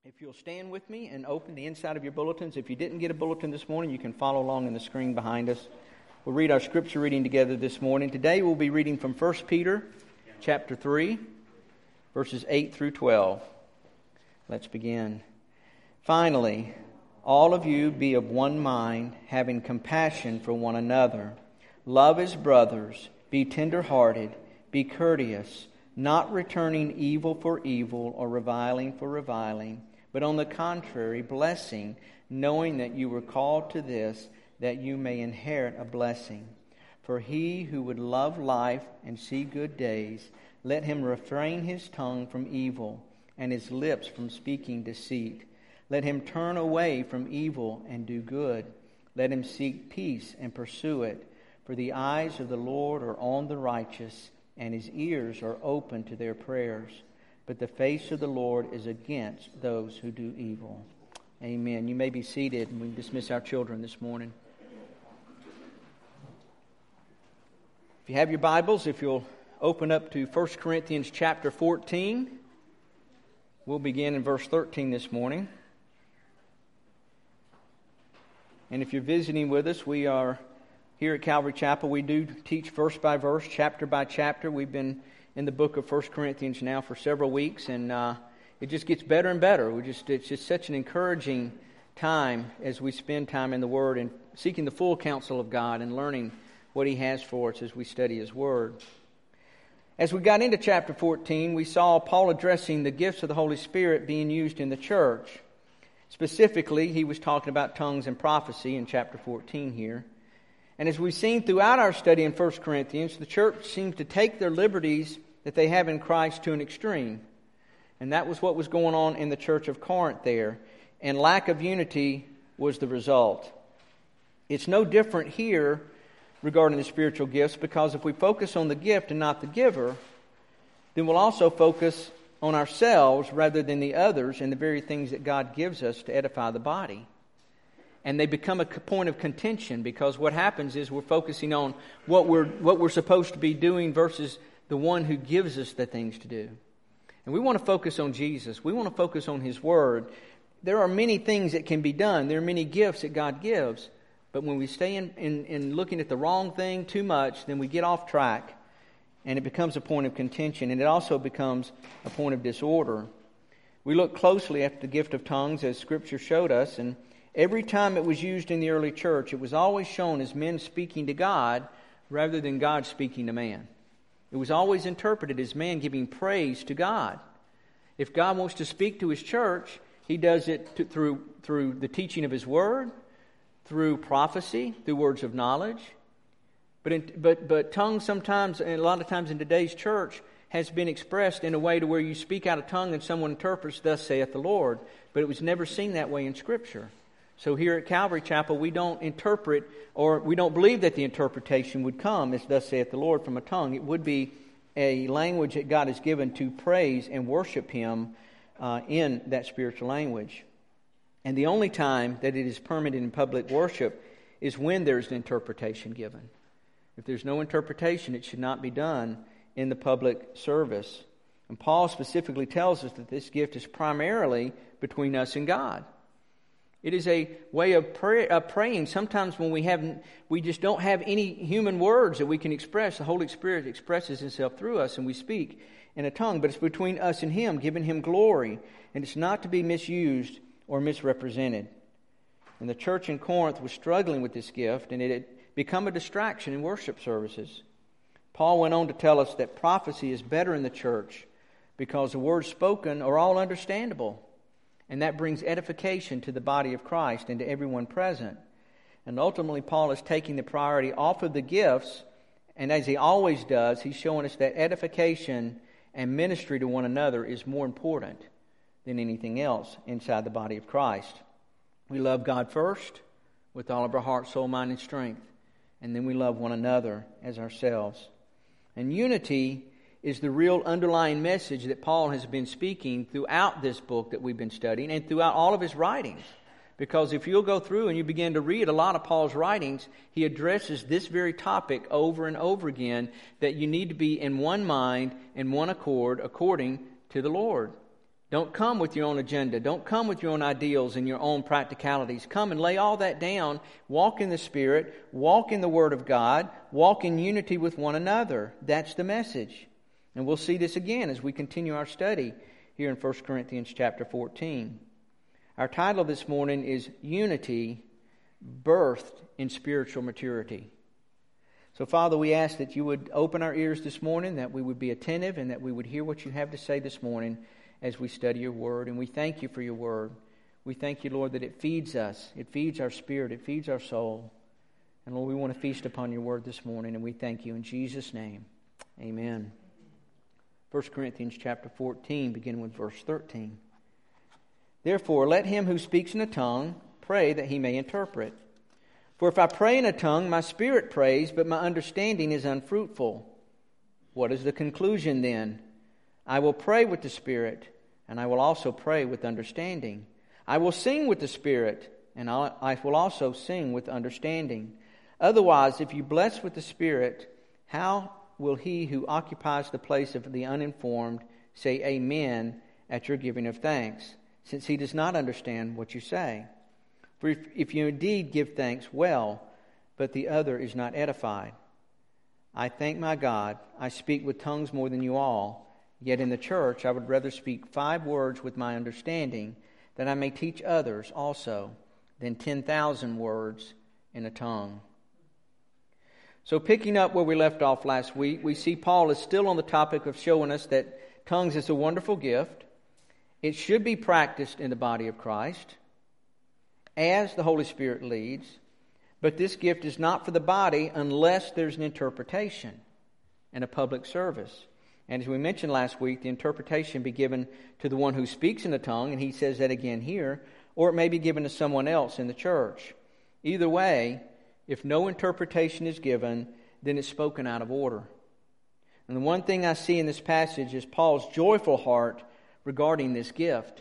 If you'll stand with me and open the inside of your bulletins. If you didn't get a bulletin this morning, you can follow along in the screen behind us. We'll read our scripture reading together this morning. Today we'll be reading from 1 Peter chapter 3, verses 8 through 12. Let's begin. Finally, all of you be of one mind, having compassion for one another. Love as brothers, be tender-hearted, be courteous, not returning evil for evil or reviling for reviling, but on the contrary, blessing, knowing that you were called to this, that you may inherit a blessing. For he who would love life and see good days, let him refrain his tongue from evil and his lips from speaking deceit. Let him turn away from evil and do good. Let him seek peace and pursue it. For the eyes of the Lord are on the righteous, and his ears are open to their prayers. But the face of the Lord is against those who do evil. Amen. You may be seated, and we dismiss our children this morning. If you have your Bibles, if you'll open up to 1 Corinthians chapter 14. We'll begin in verse 13 this morning. And if you're visiting with us, we are here at Calvary Chapel. We do teach verse by verse, chapter by chapter. We've been in the book of 1 Corinthians now for several weeks, and it just gets better and better. It's just such an encouraging time as we spend time in the Word and seeking the full counsel of God and learning what He has for us as we study His Word. As we got into chapter 14, we saw Paul addressing the gifts of the Holy Spirit being used in the church. Specifically, he was talking about tongues and prophecy in chapter 14 here. And as we've seen throughout our study in 1 Corinthians, the church seems to take their liberties that they have in Christ to an extreme. And that was what was going on in the church of Corinth there. And lack of unity was the result. It's no different here regarding the spiritual gifts, because if we focus on the gift and not the giver, then we'll also focus on ourselves rather than the others and the very things that God gives us to edify the body. And they become a point of contention, because what happens is we're focusing on what we're supposed to be doing versus the one who gives us the things to do. And we want to focus on Jesus. We want to focus on His Word. There are many things that can be done. There are many gifts that God gives. But when we stay in looking at the wrong thing too much, then we get off track, and it becomes a point of contention, and it also becomes a point of disorder. We look closely at the gift of tongues as Scripture showed us, and every time it was used in the early church, it was always shown as men speaking to God rather than God speaking to man. It was always interpreted as man giving praise to God. If God wants to speak to His church, He does it through the teaching of His Word, through prophecy, through words of knowledge. But tongues sometimes, and a lot of times in today's church, has been expressed in a way to where you speak out a tongue and someone interprets, "Thus saith the Lord." But it was never seen that way in Scripture. So here at Calvary Chapel, we don't interpret, or we don't believe that the interpretation would come as "Thus saith the Lord" from a tongue. It would be a language that God has given to praise and worship Him in that spiritual language. And the only time that it is permitted in public worship is when there's an interpretation given. If there's no interpretation, it should not be done in the public service. And Paul specifically tells us that this gift is primarily between us and God. It is a way of praying. Sometimes when we just don't have any human words that we can express, the Holy Spirit expresses Himself through us and we speak in a tongue. But it's between us and Him, giving Him glory. And it's not to be misused or misrepresented. And the church in Corinth was struggling with this gift, and it had become a distraction in worship services. Paul went on to tell us that prophecy is better in the church because the words spoken are all understandable. And that brings edification to the body of Christ and to everyone present. And ultimately, Paul is taking the priority off of the gifts, and as he always does, he's showing us that edification and ministry to one another is more important than anything else inside the body of Christ. We love God first with all of our heart, soul, mind, and strength. And then we love one another as ourselves. And unity is the real underlying message that Paul has been speaking throughout this book that we've been studying and throughout all of his writings. Because if you'll go through and you begin to read a lot of Paul's writings, he addresses this very topic over and over again, that you need to be in one mind and one accord according to the Lord. Don't come with your own agenda. Don't come with your own ideals and your own practicalities. Come and lay all that down. Walk in the Spirit. Walk in the Word of God. Walk in unity with one another. That's the message. And we'll see this again as we continue our study here in 1 Corinthians chapter 14. Our title this morning is Unity Birthed in Spiritual Maturity. So, Father, we ask that you would open our ears this morning, that we would be attentive, and that we would hear what you have to say this morning as we study your word. And we thank you for your word. We thank you, Lord, that it feeds us. It feeds our spirit. It feeds our soul. And, Lord, we want to feast upon your word this morning, and we thank you in Jesus' name. Amen. 1 Corinthians chapter 14, beginning with verse 13. Therefore, let him who speaks in a tongue pray that he may interpret. For if I pray in a tongue, my spirit prays, but my understanding is unfruitful. What is the conclusion then? I will pray with the Spirit, and I will also pray with understanding. I will sing with the Spirit, and I will also sing with understanding. Otherwise, if you bless with the Spirit, how will he who occupies the place of the uninformed say amen at your giving of thanks, since he does not understand what you say? For if you indeed give thanks, well, but the other is not edified. I thank my God, I speak with tongues more than you all, yet in the church I would rather speak 5 words with my understanding, that I may teach others also, than 10,000 words in a tongue. So picking up where we left off last week, we see Paul is still on the topic of showing us that tongues is a wonderful gift. It should be practiced in the body of Christ as the Holy Spirit leads, but this gift is not for the body unless there's an interpretation and a public service. And as we mentioned last week, the interpretation be given to the one who speaks in the tongue, and he says that again here, or it may be given to someone else in the church. Either way, if no interpretation is given, then it's spoken out of order. And the one thing I see in this passage is Paul's joyful heart regarding this gift.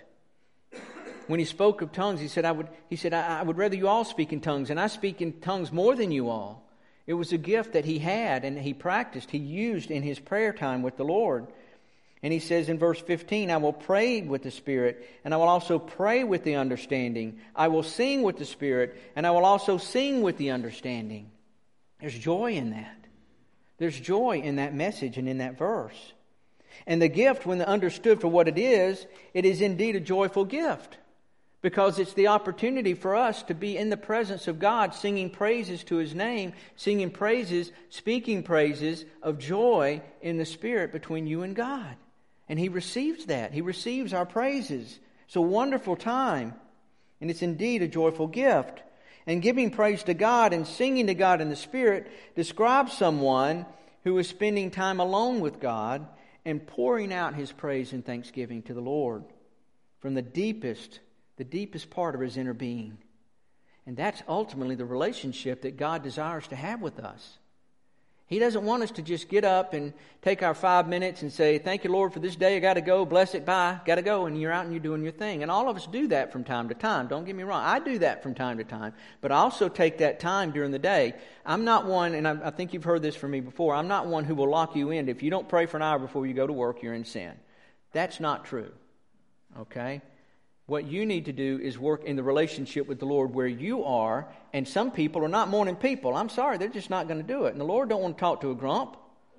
When he spoke of tongues, he said, I would rather you all speak in tongues, and I speak in tongues more than you all. It was a gift that he had and he practiced, he used in his prayer time with the Lord. And he says in verse 15, I will pray with the Spirit, and I will also pray with the understanding. I will sing with the Spirit, and I will also sing with the understanding. There's joy in that. There's joy in that message and in that verse. And the gift, when understood for what it is indeed a joyful gift. Because it's the opportunity for us to be in the presence of God, singing praises to His name, singing praises, speaking praises of joy in the Spirit between you and God. And He receives that. He receives our praises. It's a wonderful time. And it's indeed a joyful gift. And giving praise to God and singing to God in the Spirit describes someone who is spending time alone with God and pouring out his praise and thanksgiving to the Lord from the deepest part of his inner being. And that's ultimately the relationship that God desires to have with us. He doesn't want us to just get up and take our 5 minutes and say, thank you, Lord, for this day. I got to go. Bless it. Bye. Got to go. And you're out and you're doing your thing. And all of us do that from time to time. Don't get me wrong. I do that from time to time. But I also take that time during the day. I'm not one, and I think you've heard this from me before, I'm not one who will lock you in. If you don't pray for an hour before you go to work, you're in sin. That's not true. Okay? What you need to do is work in the relationship with the Lord where you are. And some people are not morning people. I'm sorry, they're just not going to do it. And the Lord don't want to talk to a grump.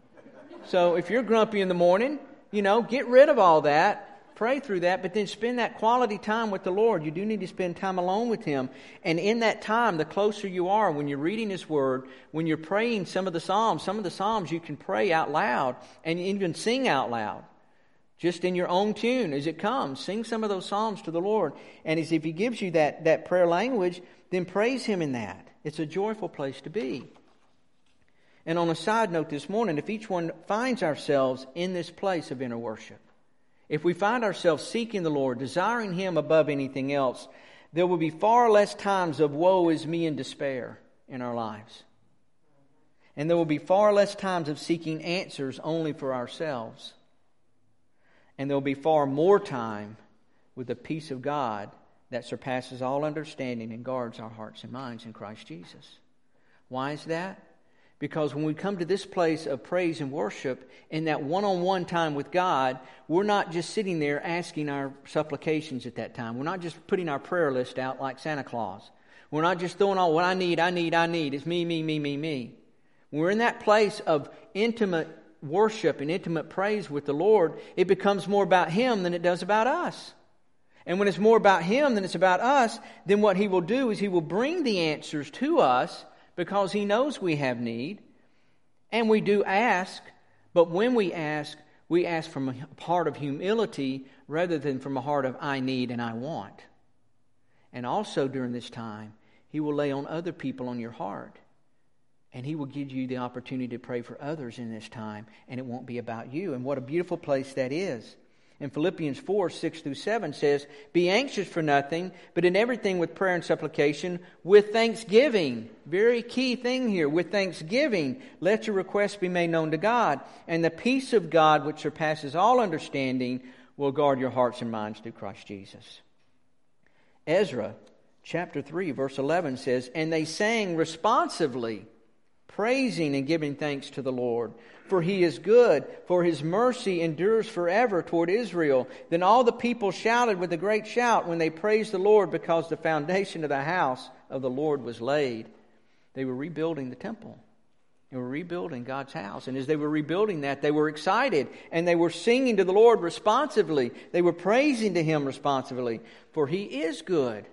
So if you're grumpy in the morning, get rid of all that. Pray through that. But then spend that quality time with the Lord. You do need to spend time alone with Him. And in that time, the closer you are, when you're reading His Word, when you're praying some of the Psalms you can pray out loud and even sing out loud. Just in your own tune as it comes. Sing some of those psalms to the Lord. And as if He gives you that prayer language, then praise Him in that. It's a joyful place to be. And on a side note this morning, if each one finds ourselves in this place of inner worship, if we find ourselves seeking the Lord, desiring Him above anything else, there will be far less times of woe is me and despair in our lives. And there will be far less times of seeking answers only for ourselves. And there will be far more time with the peace of God that surpasses all understanding and guards our hearts and minds in Christ Jesus. Why is that? Because when we come to this place of praise and worship, in that one-on-one time with God, we're not just sitting there asking our supplications at that time. We're not just putting our prayer list out like Santa Claus. We're not just throwing all what I need. It's me. When we're in that place of intimate worship and intimate praise with the Lord, it becomes more about Him than it does about us. And when it's more about Him than it's about us, then what He will do is He will bring the answers to us, because He knows we have need. And we do ask, but when we ask from a heart of humility rather than from a heart of I need and I want. And also during this time, He will lay on other people on your heart. And He will give you the opportunity to pray for others in this time. And it won't be about you. And what a beautiful place that is. In Philippians 4, 6 through 7 says, be anxious for nothing, but in everything with prayer and supplication, with thanksgiving. Very key thing here. With thanksgiving, let your requests be made known to God. And the peace of God, which surpasses all understanding, will guard your hearts and minds through Christ Jesus. Ezra chapter 3, verse 11 says, and they sang responsively, praising and giving thanks to the Lord. For He is good, for His mercy endures forever toward Israel. Then all the people shouted with a great shout when they praised the Lord, because the foundation of the house of the Lord was laid. They were rebuilding the temple. They were rebuilding God's house. And as they were rebuilding that, they were excited. And they were singing to the Lord responsively. They were praising to Him responsively. For He is good.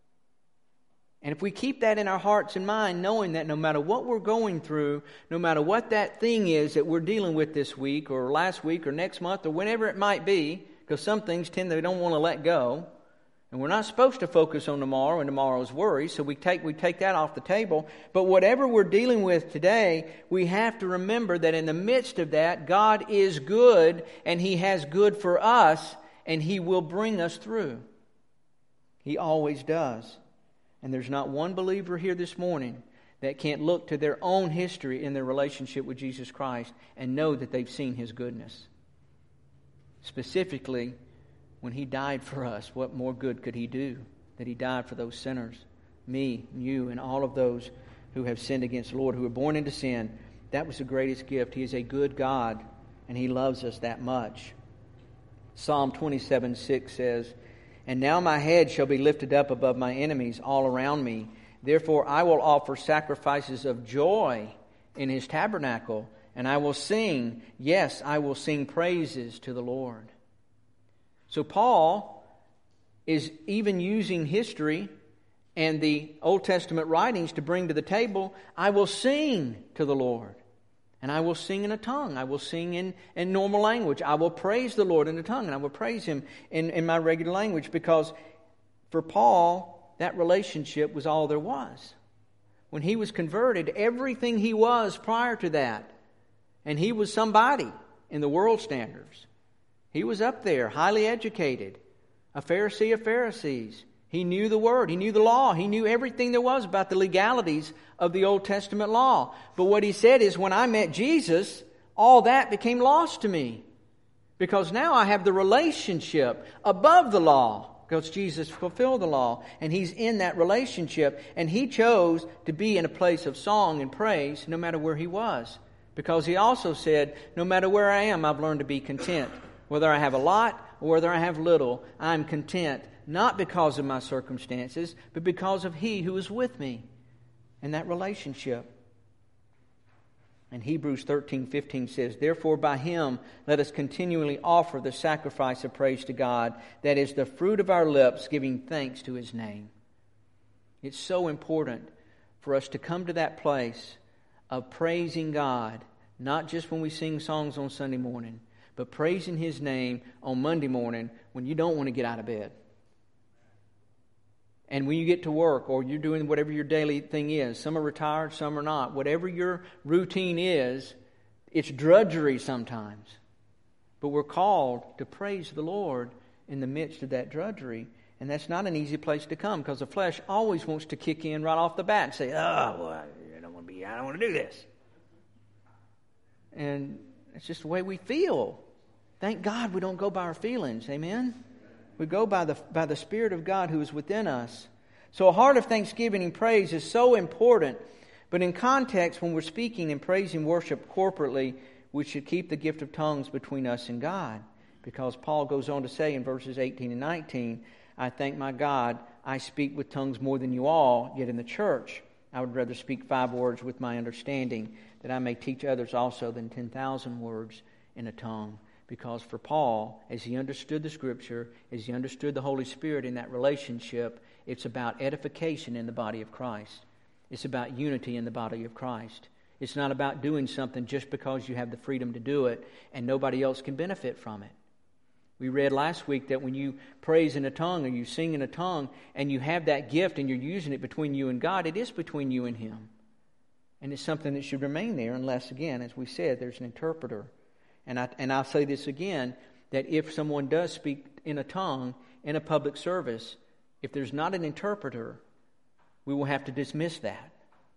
And if we keep that in our hearts and mind, knowing that no matter what we're going through, no matter what that thing is that we're dealing with this week or last week or next month or whenever it might be, because some things they don't want to let go. And we're not supposed to focus on tomorrow and tomorrow's worries, so we take that off the table. But whatever we're dealing with today, we have to remember that in the midst of that, God is good and He has good for us, and He will bring us through. He always does. And there's not one believer here this morning that can't look to their own history in their relationship with Jesus Christ and know that they've seen His goodness. Specifically, when He died for us, what more good could He do? That He died for those sinners, me, you, and all of those who have sinned against the Lord, who were born into sin. That was the greatest gift. He is a good God, and He loves us that much. Psalm 27:6 says, and now my head shall be lifted up above my enemies all around me. Therefore I will offer sacrifices of joy in His tabernacle, and I will sing, yes, I will sing praises to the Lord. So Paul is even using history and the Old Testament writings to bring to the table, I will sing to the Lord. And I will sing in a tongue. I will sing in normal language. I will praise the Lord in a tongue. And I will praise Him in my regular language. Because for Paul, that relationship was all there was. When he was converted, everything he was prior to that. And he was somebody in the world standards. He was up there, highly educated. A Pharisee of Pharisees. He knew the Word. He knew the law. He knew everything there was about the legalities of the Old Testament law. But what he said is, when I met Jesus, all that became lost to me. Because now I have the relationship above the law. Because Jesus fulfilled the law. And He's in that relationship. And He chose to be in a place of song and praise no matter where He was. Because He also said, no matter where I am, I've learned to be content. Whether I have a lot or whether I have little, I'm content. Not because of my circumstances, but because of He who is with me in that relationship. And Hebrews 13:15 says, therefore by Him let us continually offer the sacrifice of praise to God, that is the fruit of our lips, giving thanks to His name. It's so important for us to come to that place of praising God, not just when we sing songs on Sunday morning, but praising His name on Monday morning when you don't want to get out of bed. And when you get to work or you're doing whatever your daily thing is, some are retired, some are not. Whatever your routine is, it's drudgery sometimes. But we're called to praise the Lord in the midst of that drudgery. And that's not an easy place to come, because the flesh always wants to kick in right off the bat and say, I don't want to do this. And it's just the way we feel. Thank God we don't go by our feelings. Amen? We go by the Spirit of God who is within us. So a heart of thanksgiving and praise is so important, But in context, when we're speaking and praising worship corporately, we should keep the gift of tongues between us and God. Because Paul goes on to say in verses 18 and 19, I thank my God, I speak with tongues more than you all, yet in the church I would rather speak 5 words with my understanding, that I may teach others also than 10,000 words in a tongue. Because for Paul, as he understood the Scripture, as he understood the Holy Spirit in that relationship, it's about edification in the body of Christ. It's about unity in the body of Christ. It's not about doing something just because you have the freedom to do it and nobody else can benefit from it. We read last week that when you praise in a tongue or you sing in a tongue and you have that gift and you're using it between you and God, it is between you and Him. And it's something that should remain there unless, again, as we said, there's an interpreter. And I'll say this again, that if someone does speak in a tongue in a public service, if there's not an interpreter, we will have to dismiss that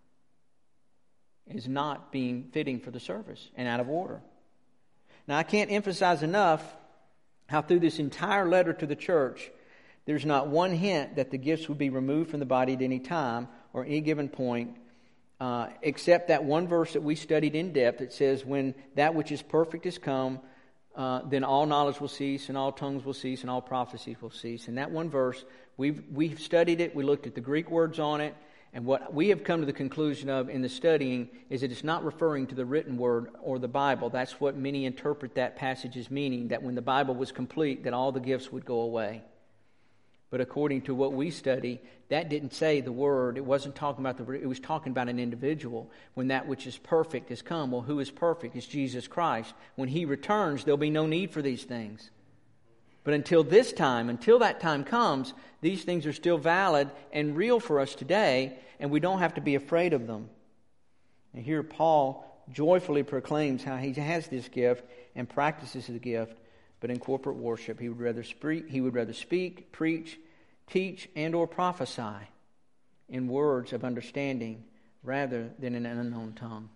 as not being fitting for the service and out of order. Now, I can't emphasize enough how through this entire letter to the church, there's not one hint that the gifts would be removed from the body at any time or any given point, except that one verse that we studied in depth. It says, when that which is perfect is come, then all knowledge will cease, and all tongues will cease, and all prophecies will cease. And that one verse, we've studied it, we looked at the Greek words on it, and what we have come to the conclusion of in the studying is that it's not referring to the written word or the Bible. That's what many interpret that passage as meaning, that when the Bible was complete, that all the gifts would go away. But according to what we study, that didn't say the word. It wasn't talking about it was talking about an individual. When that which is perfect has come. Well, who is perfect? It's Jesus Christ. When He returns, there'll be no need for these things. But until that time comes, these things are still valid and real for us today, and we don't have to be afraid of them. And here Paul joyfully proclaims how he has this gift and practices the gift. But in corporate worship, he would rather speak, preach, teach, and or prophesy in words of understanding rather than in an unknown tongue.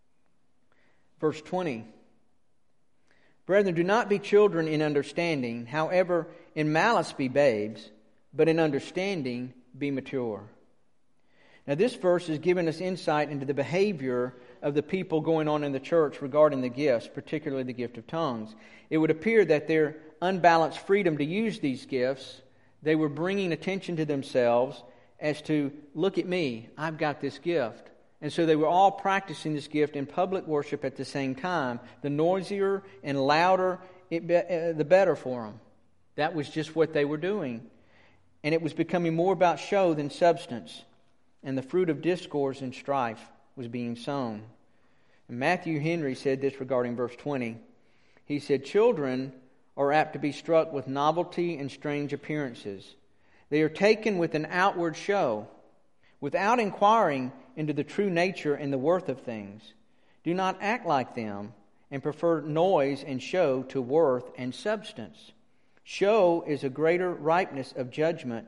Verse 20. Brethren, do not be children in understanding, however, in malice be babes, but in understanding be mature. Now this verse is giving us insight into the behavior of the people going on in the church regarding the gifts, particularly the gift of tongues. It would appear that their unbalanced freedom to use these gifts, they were bringing attention to themselves as to, look at me, I've got this gift. And so they were all practicing this gift in public worship at the same time. The noisier and louder, the better for them. That was just what they were doing. And it was becoming more about show than substance. And the fruit of discourse and strife was being sown. And Matthew Henry said this regarding verse 20. He said, children are apt to be struck with novelty and strange appearances. They are taken with an outward show, without inquiring into the true nature and the worth of things. Do not act like them, and prefer noise and show to worth and substance. Show is a greater ripeness of judgment,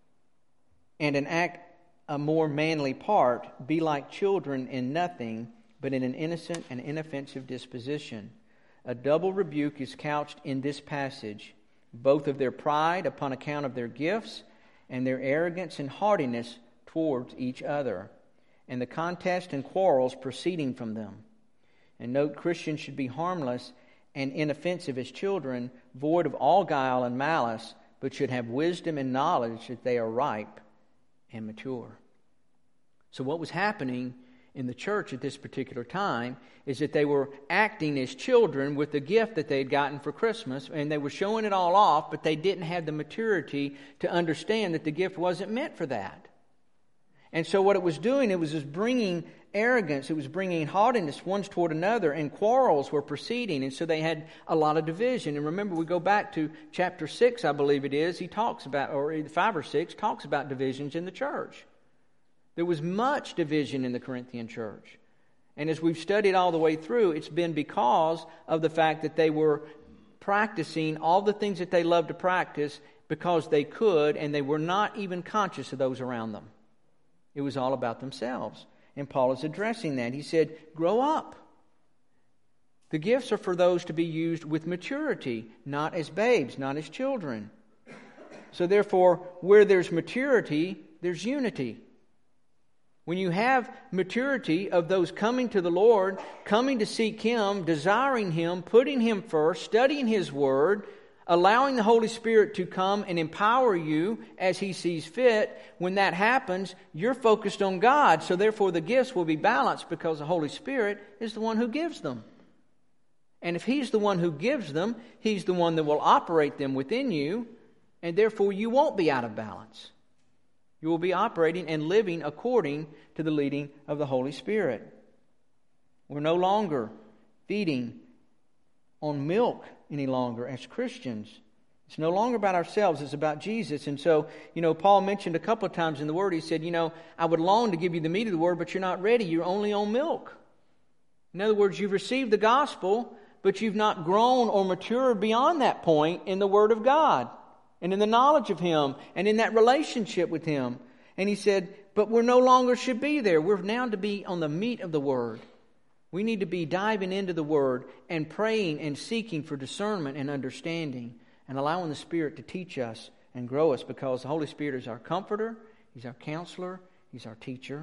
and an act a more manly part. Be like children in nothing, but in an innocent and inoffensive disposition. A double rebuke is couched in this passage, both of their pride upon account of their gifts, and their arrogance and haughtiness towards each other, and the contest and quarrels proceeding from them. And note, Christians should be harmless and inoffensive as children, void of all guile and malice, but should have wisdom and knowledge that they are ripe and mature. So what was happening in the church at this particular time is that they were acting as children with the gift that they had gotten for Christmas, and they were showing it all off, but they didn't have the maturity to understand that the gift wasn't meant for that. And so what it was doing, it was just bringing arrogance, it was bringing haughtiness one toward another, and quarrels were proceeding, and so they had a lot of division. And remember, we go back to chapter 6, I believe it is, he talks about, or 5 or 6, talks about divisions in the church. There was much division in the Corinthian church. And as we've studied all the way through, it's been because of the fact that they were practicing all the things that they loved to practice because they could, and they were not even conscious of those around them. It was all about themselves. And Paul is addressing that. He said, grow up. The gifts are for those to be used with maturity, not as babes, not as children. So therefore, where there's maturity, there's unity. When you have maturity of those coming to the Lord, coming to seek Him, desiring Him, putting Him first, studying His Word, allowing the Holy Spirit to come and empower you as He sees fit, when that happens, you're focused on God. So therefore the gifts will be balanced because the Holy Spirit is the one who gives them. And if He's the one who gives them, He's the one that will operate them within you, and therefore you won't be out of balance. You will be operating and living according to the leading of the Holy Spirit. We're no longer feeding on milk any longer as Christians. It's no longer about ourselves, it's about Jesus. And so, Paul mentioned a couple of times in the Word, he said, I would long to give you the meat of the Word, but you're not ready. You're only on milk. In other words, you've received the gospel, but you've not grown or matured beyond that point in the Word of God and in the knowledge of Him and in that relationship with Him. And he said, but we're no longer should be there. We're now to be on the meat of the Word. We need to be diving into the Word and praying and seeking for discernment and understanding and allowing the Spirit to teach us and grow us, because the Holy Spirit is our comforter, He's our counselor, He's our teacher,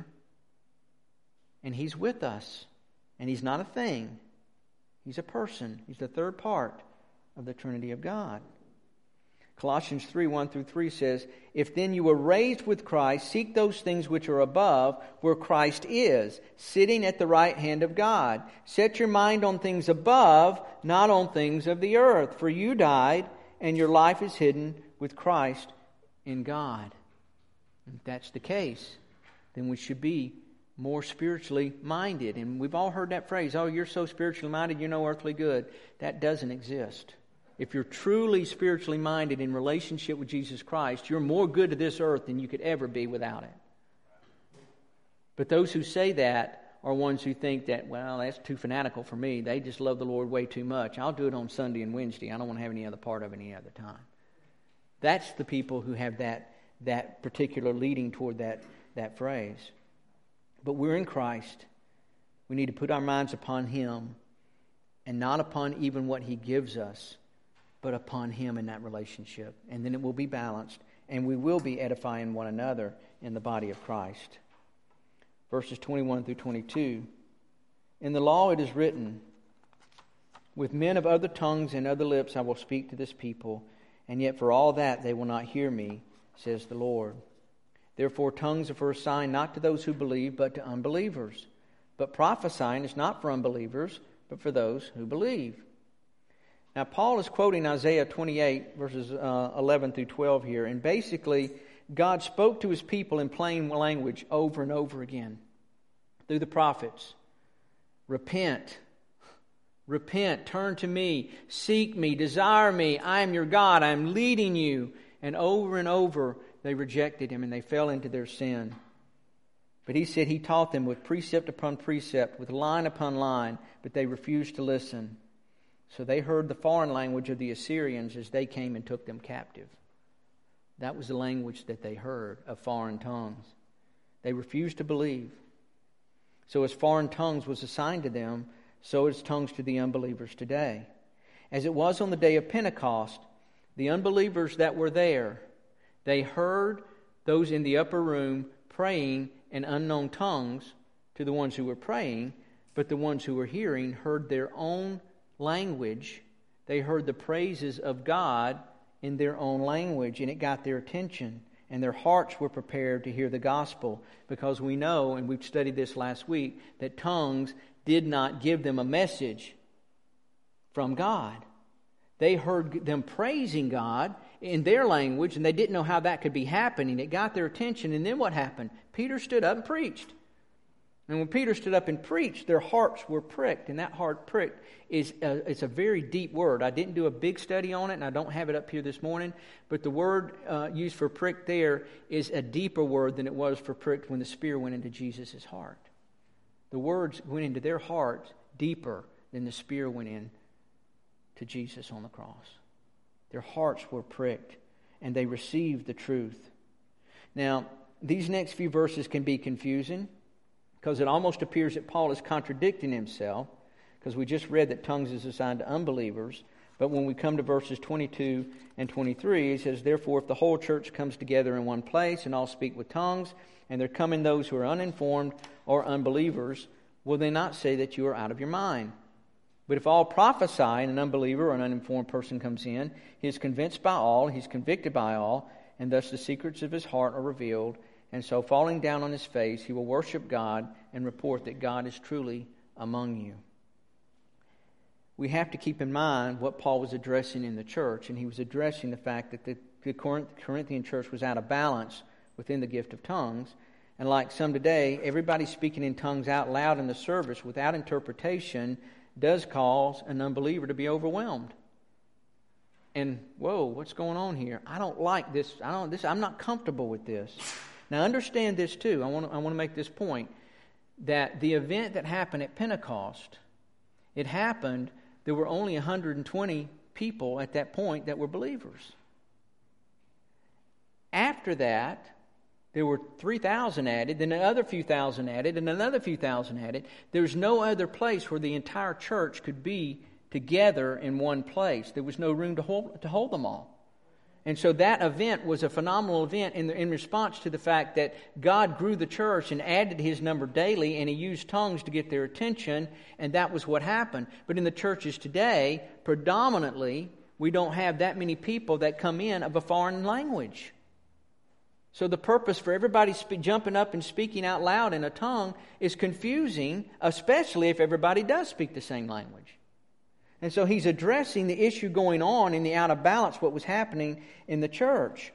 and He's with us. And He's not a thing. He's a person. He's the third part of the Trinity of God. Colossians 3:1-3 says, if then you were raised with Christ, seek those things which are above, where Christ is, sitting at the right hand of God. Set your mind on things above, not on things of the earth. For you died, and your life is hidden with Christ in God. If that's the case, then we should be more spiritually minded. And we've all heard that phrase, oh, you're so spiritually minded, you're no earthly good. That doesn't exist. If you're truly spiritually minded in relationship with Jesus Christ, you're more good to this earth than you could ever be without it. But those who say that are ones who think that, well, that's too fanatical for me. They just love the Lord way too much. I'll do it on Sunday and Wednesday. I don't want to have any other part of it any other time. That's the people who have that particular leading toward that phrase. But we're in Christ. We need to put our minds upon Him, and not upon even what He gives us, but upon Him in that relationship. And then it will be balanced, and we will be edifying one another in the body of Christ. Verses 21-22. In the law it is written, with men of other tongues and other lips I will speak to this people, and yet for all that they will not hear me, says the Lord. Therefore tongues are for a sign not to those who believe, but to unbelievers. But prophesying is not for unbelievers, but for those who believe. Now, Paul is quoting Isaiah 28, verses 11-12 here. And basically, God spoke to His people in plain language over and over again through the prophets. Repent. Repent. Turn to me. Seek me. Desire me. I am your God. I am leading you. And over, they rejected Him and they fell into their sin. But He said He taught them with precept upon precept, with line upon line, but they refused to listen. So they heard the foreign language of the Assyrians as they came and took them captive. That was the language that they heard of foreign tongues. They refused to believe. So as foreign tongues was assigned to them, so is tongues to the unbelievers today. As it was on the day of Pentecost, the unbelievers that were there, they heard those in the upper room praying in unknown tongues to the ones who were praying, but the ones who were hearing heard their own language. They heard the praises of God in their own language, and it got their attention, and their hearts were prepared to hear the gospel, because we know, and we've studied this last week, that tongues did not give them a message from God. They heard them praising God in their language, and they didn't know how that could be happening. It got their attention, and then what happened? Peter stood up and preached. And when Peter stood up and preached, their hearts were pricked. And that heart pricked it's a very deep word. I didn't do a big study on it, and I don't have it up here this morning. But the word used for pricked there is a deeper word than it was for pricked when the spear went into Jesus' heart. The words went into their hearts deeper than the spear went in to Jesus on the cross. Their hearts were pricked, and they received the truth. Now, these next few verses can be confusing, because it almost appears that Paul is contradicting himself, because we just read that tongues is assigned to unbelievers. But when we come to verses 22 and 23, he says, "Therefore, if the whole church comes together in one place and all speak with tongues, and there come in those who are uninformed or unbelievers, will they not say that you are out of your mind? But if all prophesy and an unbeliever or an uninformed person comes in, he is convinced by all, he is convicted by all, and thus the secrets of his heart are revealed. And so falling down on his face, he will worship God and report that God is truly among you." We have to keep in mind what Paul was addressing in the church, and he was addressing the fact that the Corinthian church was out of balance within the gift of tongues. And like some today, everybody speaking in tongues out loud in the service without interpretation does cause an unbeliever to be overwhelmed. And, whoa, what's going on here? I don't like this. I'm not comfortable with this. Now understand this too. I want to make this point, that the event that happened at Pentecost, it happened, there were only 120 people at that point that were believers. After that, there were 3,000 added, then another few thousand added, and another few thousand added. There's no other place where the entire church could be together in one place. There was no room to hold them all. And so that event was a phenomenal event in response to the fact that God grew the church and added his number daily, and he used tongues to get their attention, and that was what happened. But in the churches today, predominantly, we don't have that many people that come in of a foreign language. So the purpose for everybody jumping up and speaking out loud in a tongue is confusing, especially if everybody does speak the same language. And so he's addressing the issue going on in the out of balance, what was happening in the church.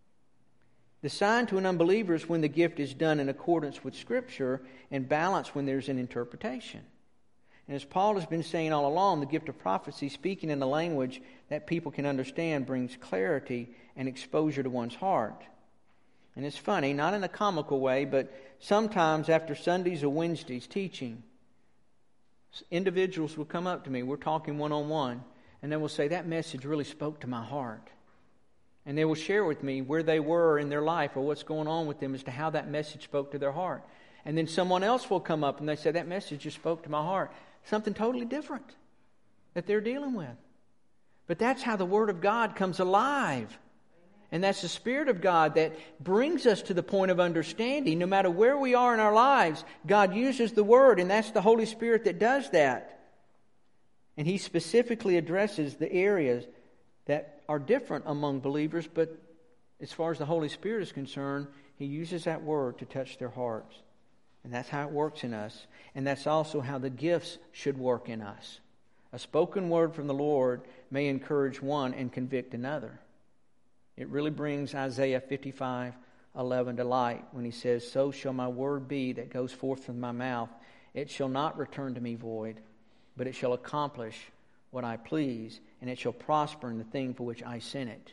The sign to an unbeliever is when the gift is done in accordance with Scripture, and balance when there's an interpretation. And as Paul has been saying all along, the gift of prophecy, speaking in a language that people can understand, brings clarity and exposure to one's heart. And it's funny, not in a comical way, but sometimes after Sundays or Wednesdays teaching, individuals will come up to me, we're talking one-on-one, and they will say, "That message really spoke to my heart." And they will share with me where they were in their life or what's going on with them as to how that message spoke to their heart. And then someone else will come up and they say, "That message just spoke to my heart." Something totally different that they're dealing with. But that's how the Word of God comes alive. And that's the Spirit of God that brings us to the point of understanding. No matter where we are in our lives, God uses the Word, and that's the Holy Spirit that does that. And He specifically addresses the areas that are different among believers, but as far as the Holy Spirit is concerned, He uses that Word to touch their hearts. And that's how it works in us. And that's also how the gifts should work in us. A spoken word from the Lord may encourage one and convict another. It really brings Isaiah 55:11 to light when he says, "So shall my word be that goes forth from my mouth. It shall not return to me void, but it shall accomplish what I please, and it shall prosper in the thing for which I sent it."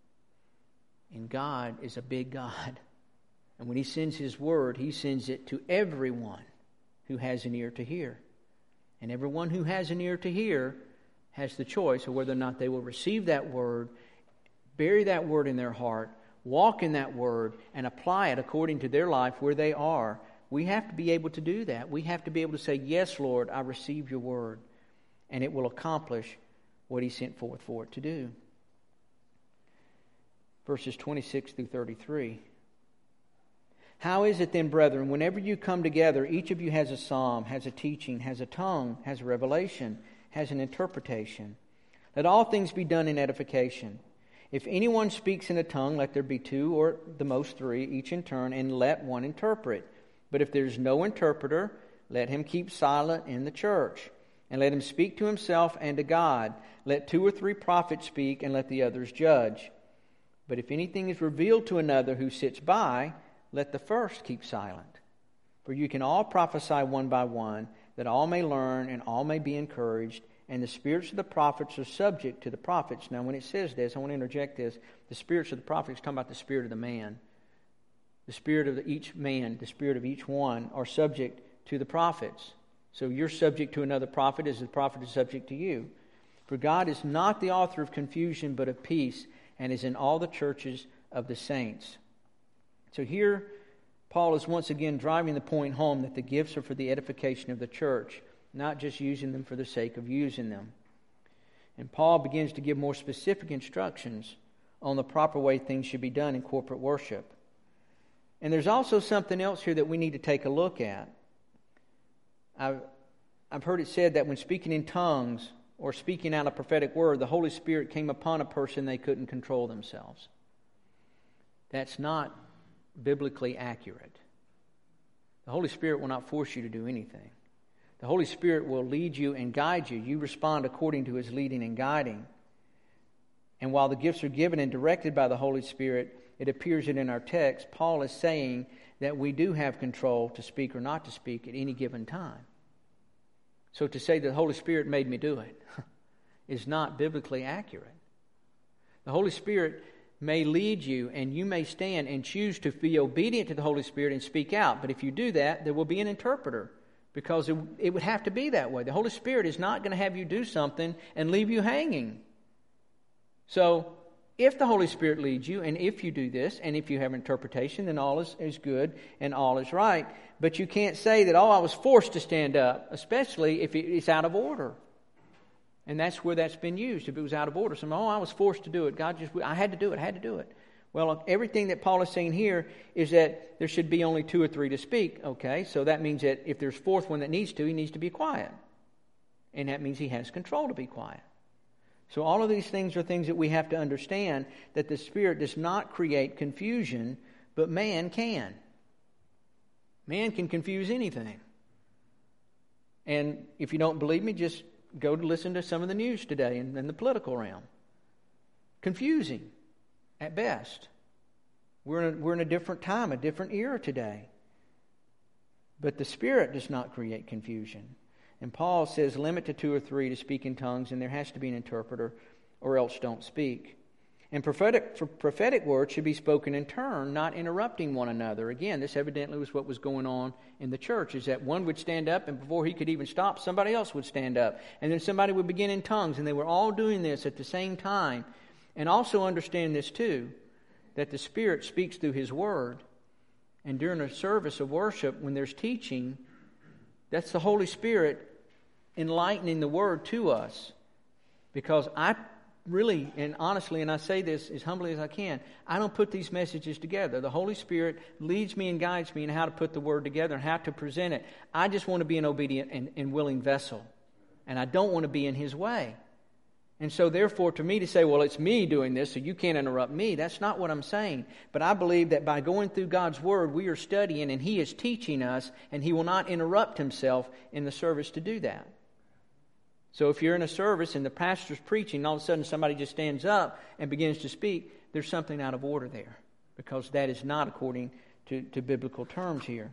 And God is a big God. And when He sends His word, He sends it to everyone who has an ear to hear. And everyone who has an ear to hear has the choice of whether or not they will receive that word, bury that word in their heart, walk in that word, and apply it according to their life where they are. We have to be able to do that. We have to be able to say, "Yes, Lord, I receive your word," and it will accomplish what He sent forth for it to do. Verses 26 through 33. "How is it then, brethren, whenever you come together, each of you has a psalm, has a teaching, has a tongue, has a revelation, has an interpretation? Let all things be done in edification. If anyone speaks in a tongue, let there be two or the most three, each in turn, and let one interpret. But if there is no interpreter, let him keep silent in the church, and let him speak to himself and to God. Let 2 or 3 prophets speak, and let the others judge. But if anything is revealed to another who sits by, let the first keep silent. For you can all prophesy one by one, that all may learn and all may be encouraged. And the spirits of the prophets are subject to the prophets." Now, when it says this, I want to interject this. The spirits of the prophets, talking about the spirit of the man. The spirit of each man, the spirit of each one are subject to the prophets. So you're subject to another prophet as the prophet is subject to you. For God is not the author of confusion, but of peace, and is in all the churches of the saints. So here, Paul is once again driving the point home that the gifts are for the edification of the church, not just using them for the sake of using them. And Paul begins to give more specific instructions on the proper way things should be done in corporate worship. And there's also something else here that we need to take a look at. I've heard it said that when speaking in tongues or speaking out a prophetic word, the Holy Spirit came upon a person, they couldn't control themselves. That's not biblically accurate. The Holy Spirit will not force you to do anything. The Holy Spirit will lead you and guide you. You respond according to His leading and guiding. And while the gifts are given and directed by the Holy Spirit, it appears that in our text, Paul is saying that we do have control to speak or not to speak at any given time. So to say that the Holy Spirit made me do it is not biblically accurate. The Holy Spirit may lead you, and you may stand and choose to be obedient to the Holy Spirit and speak out. But if you do that, there will be an interpreter, because it would have to be that way. The Holy Spirit is not going to have you do something and leave you hanging. So if the Holy Spirit leads you, and if you do this, and if you have interpretation, then all is good and all is right. But you can't say that, I was forced to stand up, especially if it's out of order. And that's where that's been used, if it was out of order. I was forced to do it. I had to do it. Well, everything that Paul is saying here is that there should be only 2 or 3 to speak. Okay, so that means that if there's 4th one that needs to, he needs to be quiet. And that means he has control to be quiet. So all of these things are things that we have to understand, that the Spirit does not create confusion, but man can. Man can confuse anything. And if you don't believe me, just go to listen to some of the news today in the political realm. Confusing at best. We're in a different time, a different era today. But the Spirit does not create confusion. And Paul says limit to 2 or 3 to speak in tongues, and there has to be an interpreter, or else don't speak. And prophetic words should be spoken in turn, not interrupting one another. Again, this evidently was what was going on in the church, is that one would stand up, and before he could even stop, somebody else would stand up. And then somebody would begin in tongues, and they were all doing this at the same time. And also understand this too, that the Spirit speaks through His Word. And during a service of worship, when there's teaching, that's the Holy Spirit enlightening the Word to us. Because I really, and honestly, and I say this as humbly as I can, I don't put these messages together. The Holy Spirit leads me and guides me in how to put the Word together and how to present it. I just want to be an obedient and willing vessel. And I don't want to be in His way. And so therefore, to me to say, well, it's me doing this, so you can't interrupt me, that's not what I'm saying. But I believe that by going through God's Word, we are studying, and He is teaching us, and He will not interrupt Himself in the service to do that. So if you're in a service and the pastor's preaching, and all of a sudden somebody just stands up and begins to speak, there's something out of order there, because that is not according to biblical terms here.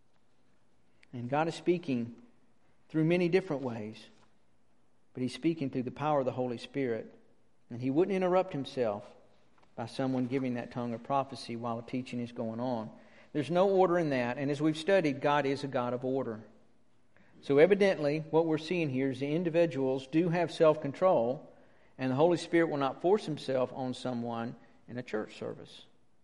And God is speaking through many different ways, but He's speaking through the power of the Holy Spirit. And He wouldn't interrupt Himself by someone giving that tongue of prophecy while a teaching is going on. There's no order in that, and as we've studied, God is a God of order. So evidently, what we're seeing here is the individuals do have self-control, and the Holy Spirit will not force Himself on someone in a church service.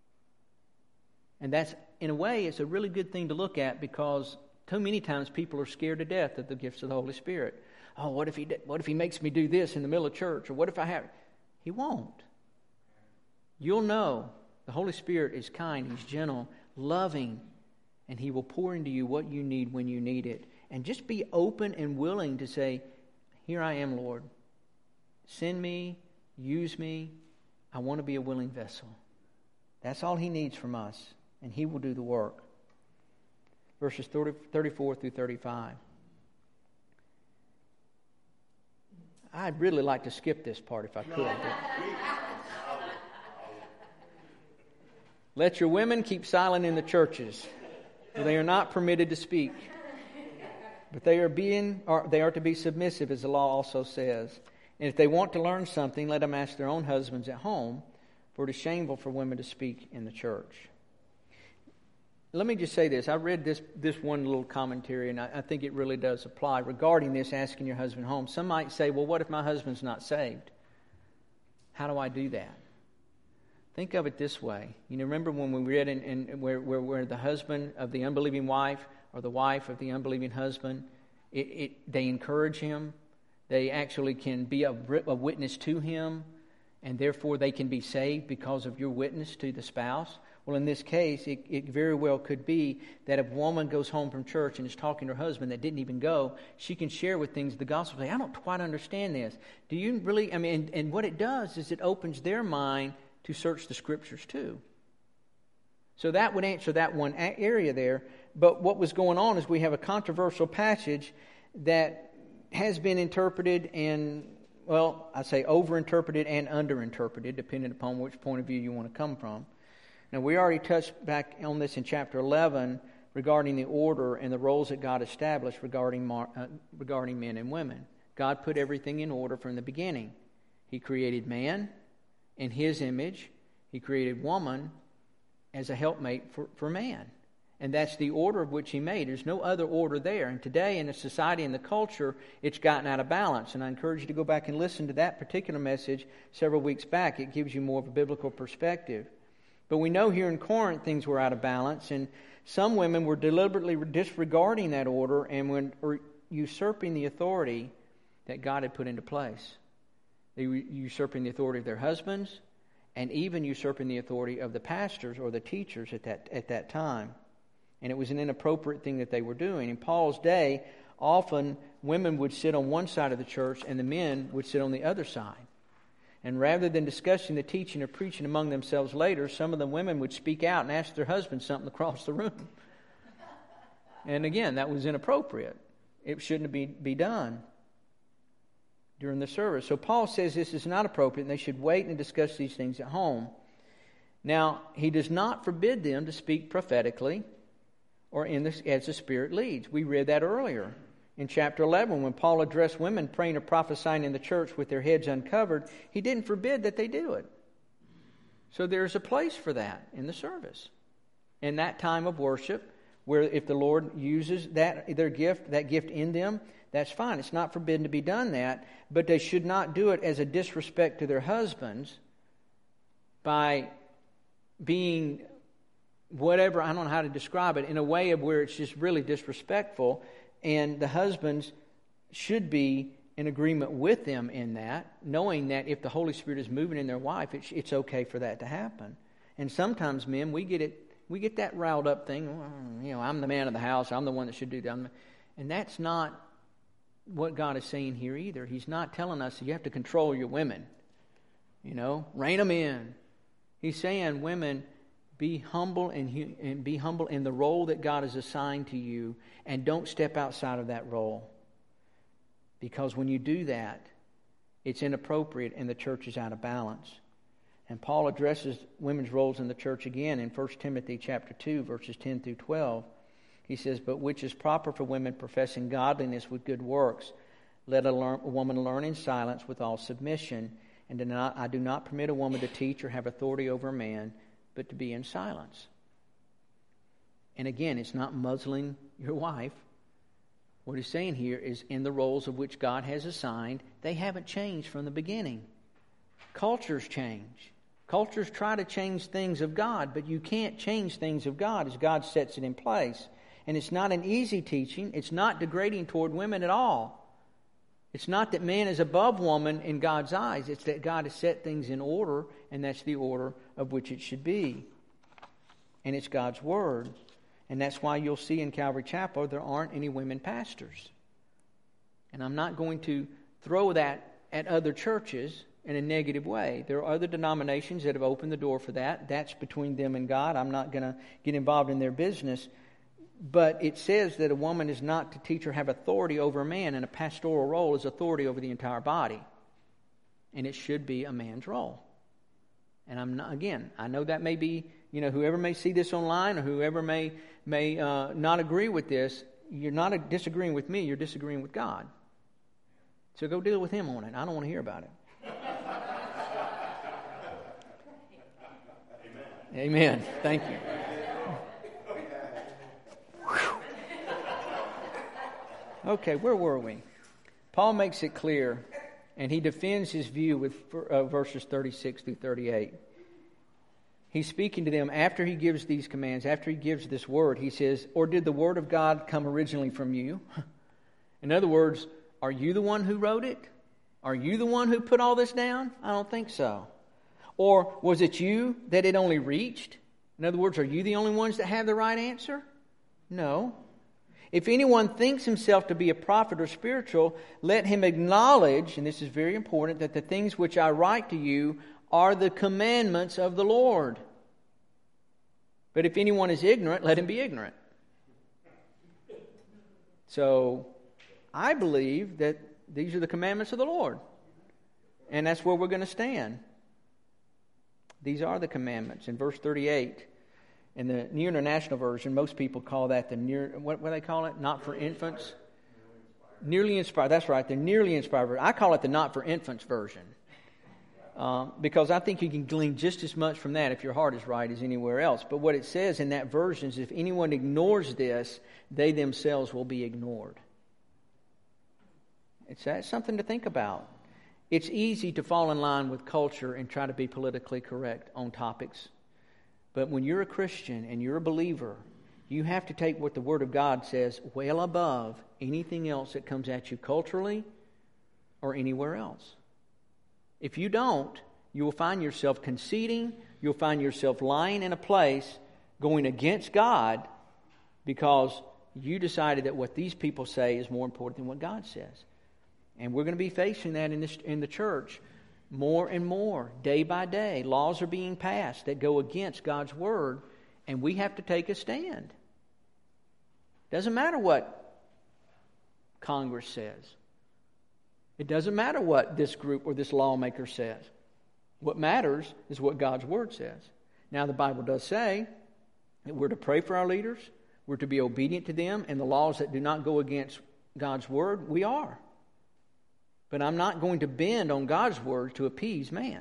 And that's, in a way, it's a really good thing to look at, because too many times people are scared to death of the gifts of the Holy Spirit. Oh, what if He makes me do this in the middle of church? Or what if I have... He won't. You'll know the Holy Spirit is kind, He's gentle, loving, and He will pour into you what you need when you need it. And just be open and willing to say, here I am, Lord. Send me, use me. I want to be a willing vessel. That's all He needs from us, and He will do the work. Verses 34 through 35. I'd really like to skip this part if I could. Let your women keep silent in the churches, for they are not permitted to speak. But they are to be submissive, as the law also says. And if they want to learn something, let them ask their own husbands at home, for it is shameful for women to speak in the church. Let me just say this. I read this one little commentary, and I think it really does apply regarding this, asking your husband home. Some might say, well, what if my husband's not saved? How do I do that? Think of it this way. You know, remember when we read where the husband of the unbelieving wife or the wife of the unbelieving husband, they encourage him. They actually can be a witness to him, and therefore they can be saved because of your witness to the spouse. Well, in this case, it very well could be that if a woman goes home from church and is talking to her husband that didn't even go, she can share with things of the gospel. Say, I don't quite understand this. Do you really? And what it does is it opens their mind to search the Scriptures too. So that would answer that one area there. But what was going on is we have a controversial passage that has been interpreted and, well, I say overinterpreted and underinterpreted, depending upon which point of view you want to come from. Now, we already touched back on this in chapter 11 regarding the order and the roles that God established regarding men and women. God put everything in order from the beginning. He created man in His image. He created woman as a helpmate for man. And that's the order of which He made. There's no other order there. And today in the society and the culture, it's gotten out of balance. And I encourage you to go back and listen to that particular message several weeks back. It gives you more of a biblical perspective. But we know here in Corinth things were out of balance. And some women were deliberately disregarding that order and were usurping the authority that God had put into place. They were usurping the authority of their husbands and even usurping the authority of the pastors or the teachers at that time. And it was an inappropriate thing that they were doing. In Paul's day, often women would sit on one side of the church and the men would sit on the other side. And rather than discussing the teaching or preaching among themselves later, some of the women would speak out and ask their husbands something across the room. And again, that was inappropriate. It shouldn't be done during the service. So Paul says this is not appropriate and they should wait and discuss these things at home. Now, he does not forbid them to speak prophetically or as the Spirit leads. We read that earlier in chapter 11 when Paul addressed women praying or prophesying in the church with their heads uncovered. He didn't forbid that they do it. So there's a place for that in the service. In that time of worship, where if the Lord uses that gift in them, that's fine. It's not forbidden to be done that, but they should not do it as a disrespect to their husbands by being whatever, I don't know how to describe it, in a way of where it's just really disrespectful, and the husbands should be in agreement with them in that, knowing that if the Holy Spirit is moving in their wife, it's okay for that to happen. And sometimes men, we get that riled up thing, I'm the man of the house, I'm the one that should do that. And that's not what God is saying here either. He's not telling us you have to control your women, rein them in. He's saying, women, be humble and be humble in the role that God has assigned to you, and don't step outside of that role. Because when you do that, it's inappropriate and the church is out of balance. And Paul addresses women's roles in the church again in 1 Timothy chapter 2, verses 10 through 12. He says, "But which is proper for women professing godliness with good works, let a woman learn in silence with all submission. And I do not permit a woman to teach or have authority over a man, but to be in silence." And again, it's not muzzling your wife. What he's saying here is in the roles of which God has assigned, they haven't changed from the beginning. Cultures change. Cultures try to change things of God, but you can't change things of God as God sets it in place. And it's not an easy teaching. It's not degrading toward women at all. It's not that man is above woman in God's eyes. It's that God has set things in order, and that's the order of which it should be. And it's God's Word. And that's why you'll see in Calvary Chapel there aren't any women pastors. And I'm not going to throw that at other churches in a negative way. There are other denominations that have opened the door for that. That's between them and God. I'm not going to get involved in their business. But it says that a woman is not to teach or have authority over a man, and a pastoral role is authority over the entire body. And it should be a man's role. And I know that may be, whoever may see this online or whoever may not agree with this, you're not disagreeing with me, you're disagreeing with God. So go deal with Him on it. I don't want to hear about it. Amen. Thank you. Okay, where were we? Paul makes it clear, and he defends his view with verses 36 through 38. He's speaking to them after he gives these commands, after he gives this word. He says, "Or did the word of God come originally from you?" In other words, Are you the one who wrote it? Are you the one who put all this down? I don't think so. Or was it you that it only reached? In other words, are you the only ones that have the right answer? No. If anyone thinks himself to be a prophet or spiritual, let him acknowledge, and this is very important, that the things which I write to you are the commandments of the Lord. But if anyone is ignorant, let him be ignorant. So, I believe that these are the commandments of the Lord. And that's where we're going to stand. These are the commandments. In verse 38, in the New International Version, most people call that what do they call it? Not for infants? Nearly inspired. That's right, the nearly inspired version. I call it the not for infants version. Because I think you can glean just as much from that if your heart is right as anywhere else. But what it says in that version is if anyone ignores this, they themselves will be ignored. That's something to think about. It's easy to fall in line with culture and try to be politically correct on topics. But when you're a Christian and you're a believer, you have to take what the Word of God says well above anything else that comes at you culturally or anywhere else. If you don't, you will find yourself conceding, you'll find yourself lying in a place, going against God because you decided that what these people say is more important than what God says. And we're going to be facing that in the church more and more, day by day. Laws are being passed that go against God's Word, and we have to take a stand. Doesn't matter what Congress says. It doesn't matter what this group or this lawmaker says. What matters is what God's Word says. Now, the Bible does say that we're to pray for our leaders, we're to be obedient to them, and the laws that do not go against God's Word, we are. But I'm not going to bend on God's Word to appease man.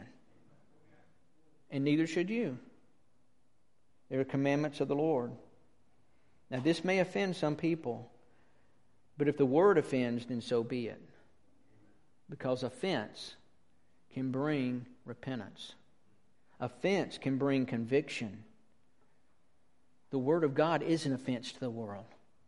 And neither should you. They're commandments of the Lord. Now, this may offend some people, but if the Word offends, then so be it. Because offense can bring repentance. Offense can bring conviction. The Word of God is an offense to the world.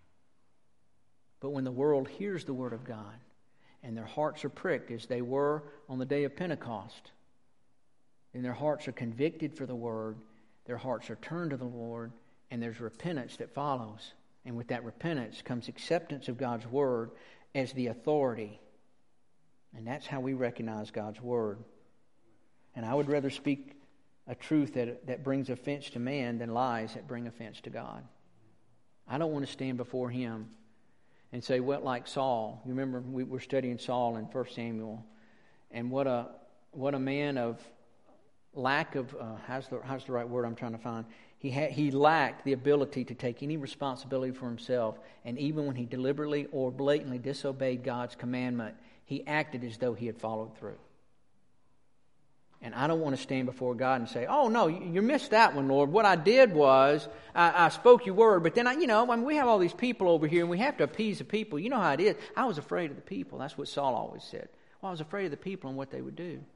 But when the world hears the Word of God, and their hearts are pricked as they were on the day of Pentecost, and their hearts are convicted for the Word, their hearts are turned to the Lord, and there's repentance that follows. And with that repentance comes acceptance of God's Word as the authority. And that's how we recognize God's Word. And I would rather speak a truth that brings offense to man than lies that bring offense to God. I don't want to stand before Him and say, well, like Saul. You remember we were studying Saul in 1 Samuel. And what a man of lack of, how's the right word I'm trying to find? He lacked the ability to take any responsibility for himself. And even when he deliberately or blatantly disobeyed God's commandment, he acted as though he had followed through. And I don't want to stand before God and say, oh, no, you missed that one, Lord. What I did was I spoke your word, but then, we have all these people over here, and we have to appease the people. You know how it is. I was afraid of the people. That's what Saul always said. Well, I was afraid of the people and what they would do.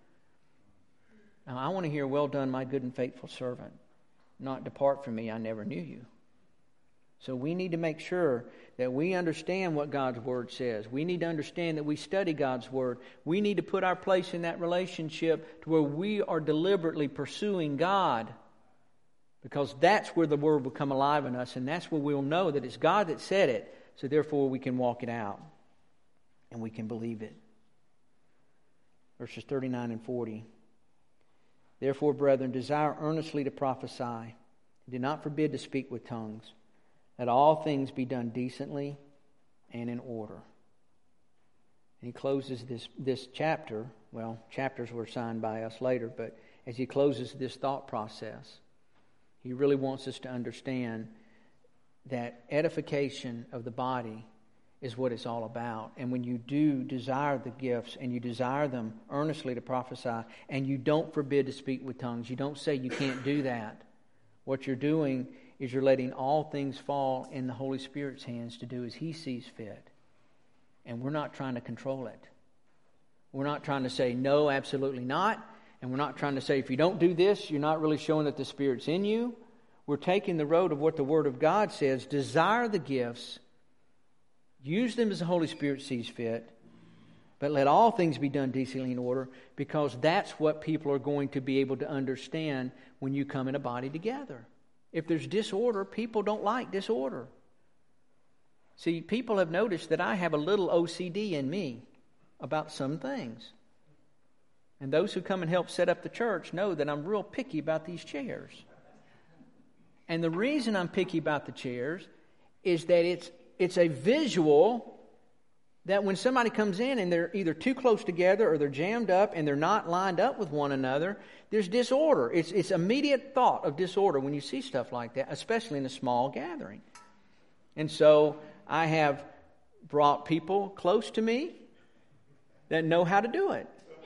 Now, I want to hear, well done, my good and faithful servant. Not depart from me, I never knew you. So we need to make sure that we understand what God's Word says. We need to understand that we study God's Word. We need to put our place in that relationship to where we are deliberately pursuing God. Because that's where the Word will come alive in us, and that's where we'll know that it's God that said it, so therefore we can walk it out and we can believe it. Verses 39 and 40. Therefore, brethren, desire earnestly to prophesy. Do not forbid to speak with tongues. Let all things be done decently and in order. And he closes this chapter. Well, chapters were assigned by us later, but as he closes this thought process, he really wants us to understand that edification of the body is what it's all about. And when you do desire the gifts and you desire them earnestly to prophesy, and you don't forbid to speak with tongues, you don't say you can't do that. What you're doing is you're letting all things fall in the Holy Spirit's hands to do as He sees fit. And we're not trying to control it. We're not trying to say, no, absolutely not. And we're not trying to say, if you don't do this, you're not really showing that the Spirit's in you. We're taking the road of what the Word of God says. Desire the gifts. Use them as the Holy Spirit sees fit. But let all things be done decently in order, because that's what people are going to be able to understand when you come in a body together. If there's disorder, people don't like disorder. See, people have noticed that I have a little OCD in me about some things. And those who come and help set up the church know that I'm real picky about these chairs. And the reason I'm picky about the chairs is that it's a visual that when somebody comes in and they're either too close together or they're jammed up and they're not lined up with one another, there's disorder. It's immediate thought of disorder when you see stuff like that, especially in a small gathering. And so I have brought people close to me that know how to do it.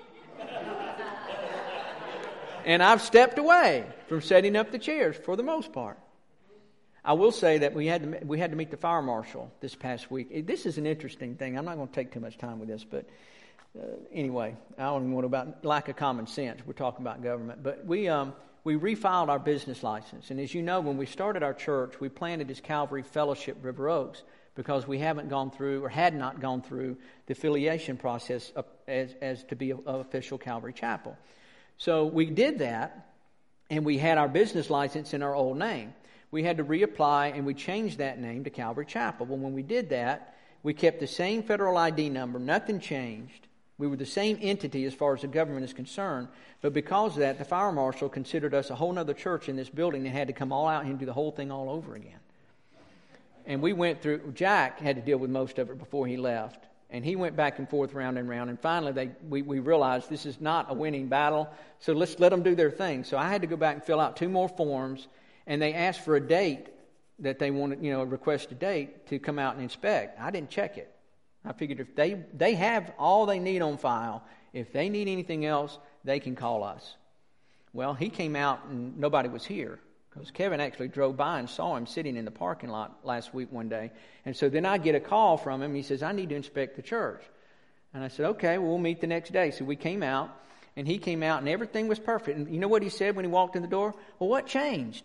And I've stepped away from setting up the chairs for the most part. I will say that we had to meet the fire marshal this past week. This is an interesting thing. I'm not going to take too much time with this, but anyway, I don't even want about lack of common sense. We're talking about government, but we refiled our business license. And as you know, when we started our church, we planted as Calvary Fellowship River Oaks because we haven't gone through or had not gone through the affiliation process as to be an official Calvary Chapel. So we did that, and we had our business license in our old name. We had to reapply, and we changed that name to Calvary Chapel. Well, when we did that, we kept the same federal ID number. Nothing changed. We were the same entity as far as the government is concerned. But because of that, the fire marshal considered us a whole other church in this building and had to come all out and do the whole thing all over again. And we went through, Jack had to deal with most of it before he left. And he went back and forth, round and round. And finally, we realized this is not a winning battle, so let's let them do their thing. So I had to go back and fill out 2 more forms. And they asked for a date that they wanted, request a date to come out and inspect. I didn't check it. I figured if they have all they need on file, if they need anything else, they can call us. Well, he came out and nobody was here because Kevin actually drove by and saw him sitting in the parking lot last week one day. And so then I get a call from him. He says, I need to inspect the church. And I said, okay, well, we'll meet the next day. So we came out, and he came out, and everything was perfect. And you know what he said when he walked in the door? Well, what changed?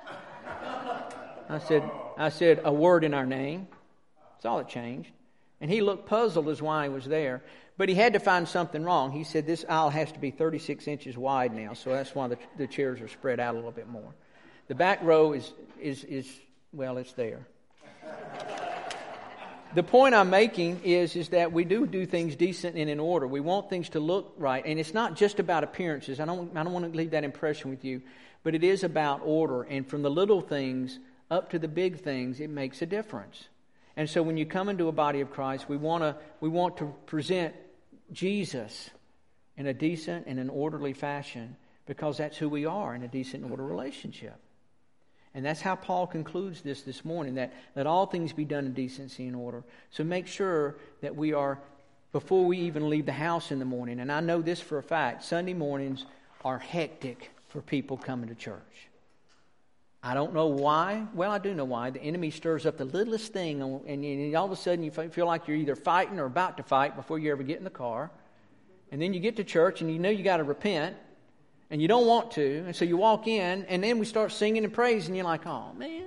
I said, a word in our name. That's all that changed. And he looked puzzled as why he was there. But he had to find something wrong. He said, this aisle has to be 36 inches wide now, so that's why the chairs are spread out a little bit more. The back row is well, it's there. The point I'm making is that we do things decent and in order. We want things to look right. And it's not just about appearances. I don't want to leave that impression with you. But it is about order. And from the little things up to the big things, it makes a difference. And so when you come into a body of Christ, we want to present Jesus in a decent and an orderly fashion, because that's who we are, in a decent and orderly relationship. And that's how Paul concludes this morning, that let all things be done in decency and order. So make sure that we are, before we even leave the house in the morning, and I know this for a fact, Sunday mornings are hectic for people coming to church. I don't know why. Well, I do know why. The enemy stirs up the littlest thing, and all of a sudden you feel like you're either fighting or about to fight before you ever get in the car. And then you get to church, and you know you got to repent, and you don't want to, and so you walk in, and then we start singing and praising, and you're like, oh, man.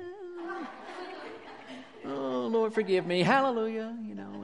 Oh, Lord, forgive me. Hallelujah,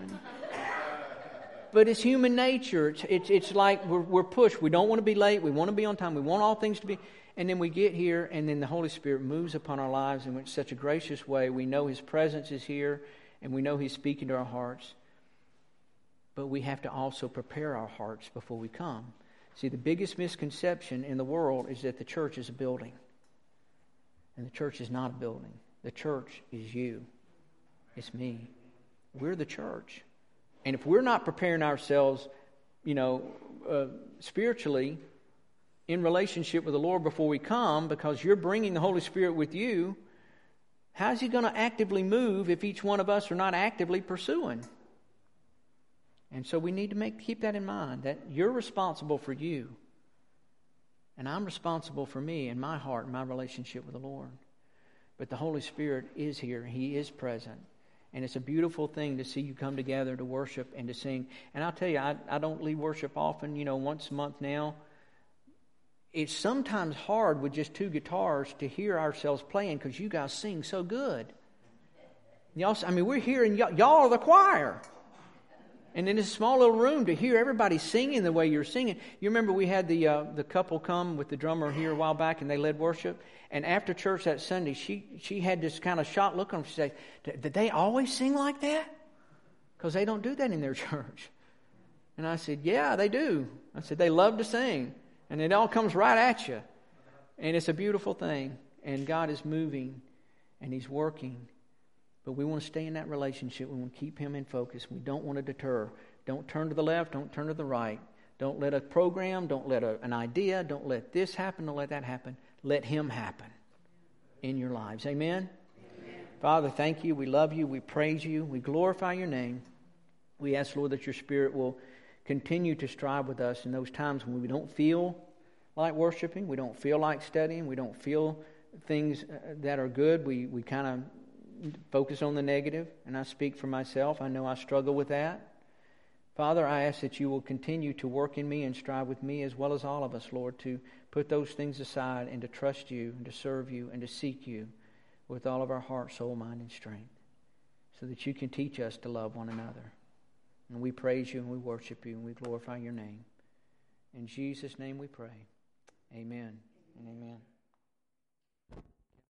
But it's human nature. It's like we're pushed. We don't want to be late. We want to be on time. We want all things to be. And then we get here, and then the Holy Spirit moves upon our lives in such a gracious way. We know His presence is here, and we know He's speaking to our hearts. But we have to also prepare our hearts before we come. See, the biggest misconception in the world is that the church is a building. And the church is not a building. The church is you. It's me. We're the church. And if we're not preparing ourselves, spiritually in relationship with the Lord before we come, because you're bringing the Holy Spirit with you, how's He going to actively move if each one of us are not actively pursuing? And so we need to keep that in mind, that you're responsible for you. And I'm responsible for me and my heart and my relationship with the Lord. But the Holy Spirit is here. He is present. And it's a beautiful thing to see you come together to worship and to sing. And I'll tell you, I don't lead worship often, once a month now. It's sometimes hard with just 2 guitars to hear ourselves playing because you guys sing so good. We're here and y'all are the choir. And in this small little room, to hear everybody singing the way you're singing. You remember we had the couple come with the drummer here a while back, and they led worship. And after church that Sunday, she had this kind of shocked look on her. She said, "Did they always sing like that? Because they don't do that in their church." And I said, "Yeah, they do." I said, "They love to sing. And it all comes right at you. And it's a beautiful thing. And God is moving and He's working. But we want to stay in that relationship. We want to keep Him in focus. We don't want to deter. Don't turn to the left. Don't turn to the right. Don't let a program, don't let an idea, don't let this happen, don't let that happen. Let Him happen in your lives. Amen? Amen. Father, thank You. We love You. We praise You. We glorify Your name. We ask, Lord, that Your Spirit will continue to strive with us in those times when we don't feel like worshiping, we don't feel like studying, we don't feel things that are good. We kind of focus on the negative, and I speak for myself. I know I struggle with that. Father, I ask that You will continue to work in me and strive with me as well as all of us, Lord, to put those things aside and to trust You and to serve You and to seek You with all of our heart, soul, mind, and strength, so that You can teach us to love one another. And we praise You and we worship You and we glorify Your name. In Jesus' name we pray. Amen and amen.